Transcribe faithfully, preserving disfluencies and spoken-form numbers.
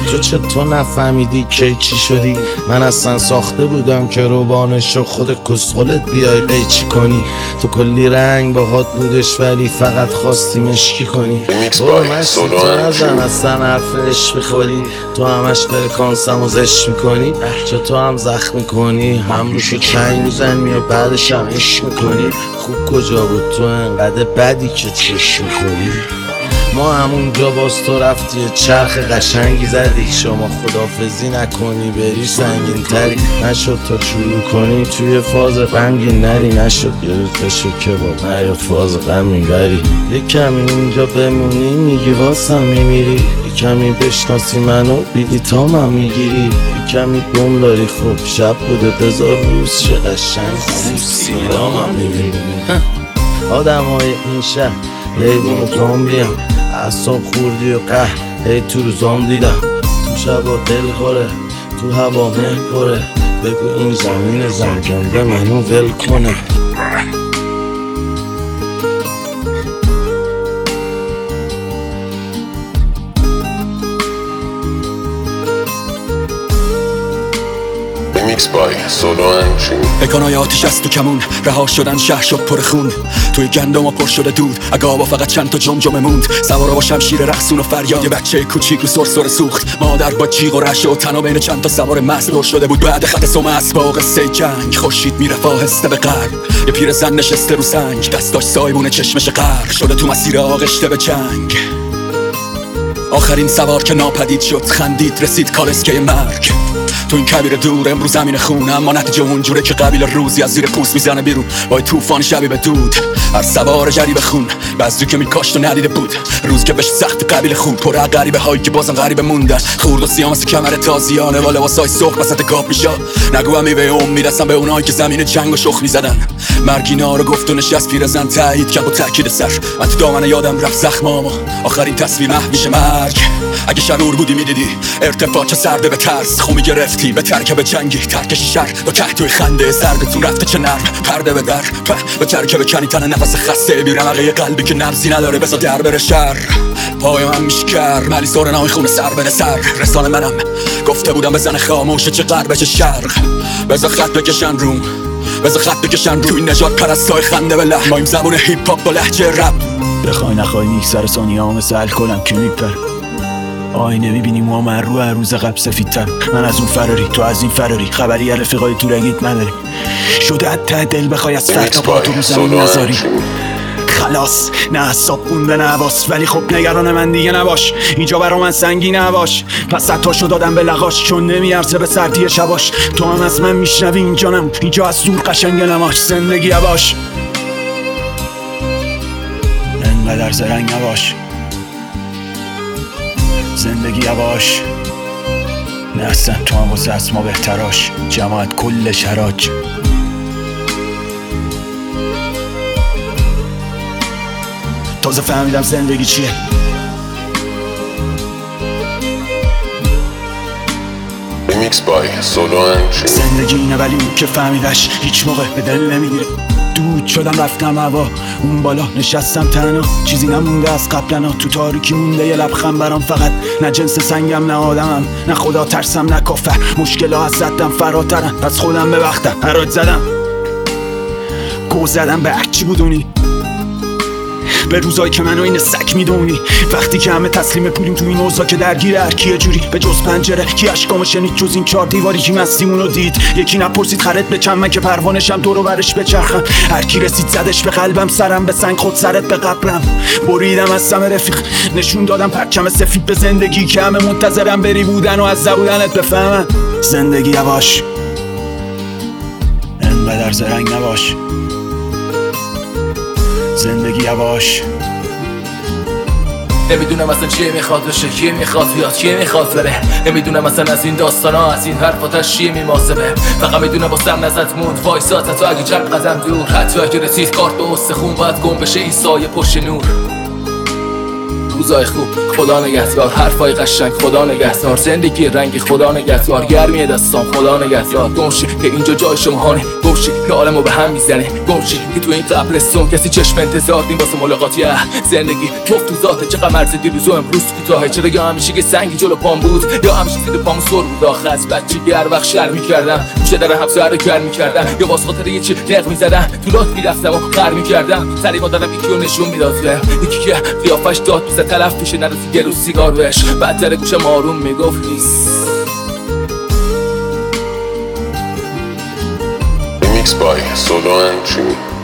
تو چطور نفهمیدی کی چی شدی؟ من اصلا ساخته بودم که روبانشو خود کسخلت بیای قیچی کنی. تو کلی رنگ باهات بودش ولی فقط خواستی مشکی کنی. برو مشتی تو نزن اصلا حرفش بخوری. تو همش فرکانسم و زش میکنی. چه تو هم زخم میکنی هم روشو چنگ میزنی و بعدش هم عشق میکنی. خوب کجا بود تو انقدر بدی که چشم میکنی؟ ما همونجا باز تو رفتی چرخ قشنگی زدی. شما خدافزی نکنی بری سنگین تری. نشد تا شروع کنی توی فاز غمگین نری. نشد گرفت بشو که با نیا فاز غمین بری. یه کمی اینجا بمونی میگی واسم میمیری. یه کمی بشناسی منو بیدی تا من میگیری. یه کمی گم داری خوب شب بوده بذار روز چه قشنگ خوب سیرام هم میبینی. آدم های این شهر لیوان و زامبیم. اعصاب خوردی و قهر هی تو روزام دیدم. تو شبا دل خوره تو هوا مه پره. بگو این زمین زنگنده منو ول کنه. میکس بای سولو انجین. بکنای آتیش از تو کمون رها شدن شهر شد پر خون. توی گندم و پر شده دود اگه فقط چند تا جمجمه موند. سوارا با شمشیر رقصون و فریاد یه بچه کوچیک رو سرسره سوخت. مادر با جیغ و رعشه و تنها بین چند تا سوار مست دور شده بود. بعد خط سم اسبا قصه جنگ خورشید میرفت آهسته به غرب. یه پیرزن نشسته رو سنگ دستاش سایبون چشمش غرق شده تو مسیر آغشته به جنگ. آخرین سوار که ناپدید شد خندید رسید کالسکه مرگ. تو این کبیر دور امروز زمین خون. اما نتیجه اونجوره که قبیل روزی از زیر پوست میزنه بیرون با طوفان شبیه به دود. هر سوار جریب خون بزدی که میکاشت و ندیده بود. روز که بهش سخت قبیل خون پر غریبه هایی که بازم غریبه موندن. خورد و سیاه مثل کمر تازیانه و لباسای سرخ وسط گاب میشه. نگو میوه امید هستن به اونایی که زمین جنگ و شخ میزدن. مرگینا رو گفت و نشست پیرزن تایید کرد با تاکید سر. من تو دامن یادم رفت زخمامو آخرین تصویر محویش مرگ. اگه شرور بودی میدیدی ارتفاع سرده به ترس خومی گرفتی به ترکب جنگی. ترکش شر دو ته توی خنده سردتون رفته چه نرم پرده به در به ترکب کنی تن نفس خسته بیرمقه قلبی که نبزی نداره بذار در بره شر. پای من میشکر ملی سورنای خونه سر بره سر. رسانه منم گفته بودم بزن خاموشه چه غرب چه شرق. بذار خط بکشن روم بذار خط بکشن روم. توی نجات پرستای خنده به لحن ما این زبون هیپ هاپ با لهجه رپ. بخوای نخوای نیک سر ثانیه ها مثل الکلم که میپر. آینه میبینی ما من رو هر روز قبل سفیدتر. من از اون فراری تو از این فراری خبری رفیقای تو رگیت نداری. شده حتی دل بخوای از فردا با تو رو زمین نذاری. خلاص نه حساب بونده نه حواس ولی خب نگران من دیگه نباش. اینجا برا من سنگین نباش. پس ستاشو دادم به لغاش چون نمیارزه به سردی شباش. تو هم از من میشنوی اینجانم اینجا از دور قشنگ نماش. زندگی یواش انقدر زرنگ نباش. زندگی یواش نه اصلا تو هم واسه از ما بهتراش. جماعت کل شراج تازه فهمیدم زندگی چیه. میکس بای سولو انجین. زندگی اینه ولی اون که فهمیدش هیچ موقع به دل نمیگیره. دود شدم رفتم هوا اون بالا نشستم تنها. چیزی نمونده از قبلنا تو تاریکی مونده یه لبخند برام. فقط نه جنس سنگم نه آدمم نه خدا ترسم نه کافر. مشکل‌ها از زدم فراترن پس خودم به وقتم حراج زدم. گو زدم به هرچی بودونی به روزایی که منو این سک میدونی. وقتی که همه تسلیم پولیم تو این اوضاع که درگیر هر کیه جوری. به جز پنجره کی اشکامو شنید جز این چهار دیواری کی مستیمونو دید. یکی نپرسید خرت به چند من که پروانشم دور و برش بچرخم. هر کی رسید زدش به قلبم سرم به سنگ خود سرت به قبرم. بریدم از سم رفیق نشون دادم پرچم سفید به زندگی که همه منتظرم بری بودن و از زبودنت بفهمن. زندگی یواش انقدر زرنگ نباش. زندگی یواش نمیدونم اصلا چیه میخواد بشه کیه میخواد بیاد کیه میخواد بره. نمیدونم اصلا از این داستانا از این حرفاتش چیه میماسبه. فقط میدونم واسم نزد موند وایسات حتی اگه چند قدم دور. حتی اگه رسید کارت به استخون باید گم بشه این سایه پشت نور. روزای خوب خدا نگهدار حرفای قشنگ خدا نگهدار. زندگی رنگی خدا نگهدار گرمی دستان خدا نگهدار. دونشی که اینجا جای شما هانی گوشی که عالمو به هم میزنه گوشی که تو این قبرستون کسی چشم انتظار دیم واسه ملاقاتی زندگی توف تو ذاته چقدر مرز دیروز و امروز کوتاهه چرا یا همیشه که سنگی جلو پام بود یا همیشه زیر پامو سر بود آخه از بچگی هر وقت شر میکردم میشه در همسو هر کر میکردم یا باز خاطر یه چی نق میزدم تو لات میرفتم و خر میکردم سری مادرم یکی رو نشون میداد یکی که قیافش داد میزد تلف میشه نرسی گلو سیگار بهش بدتر گوشم آروم میگفت نیست. Remix by Solo and Jimmy.